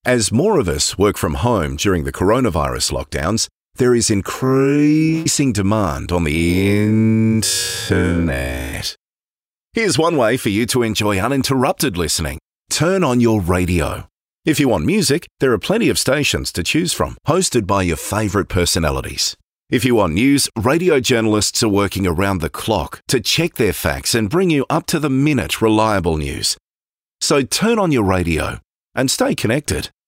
As more of us work from home during the coronavirus lockdowns, there is increasing demand on the internet. Here's one way for you to enjoy uninterrupted listening. Turn on your radio. If you want music, there are plenty of stations to choose from, hosted by your favourite personalities. If you want news, radio journalists are working around the clock to check their facts and bring you up-to-the-minute reliable news. So turn on your radio and stay connected.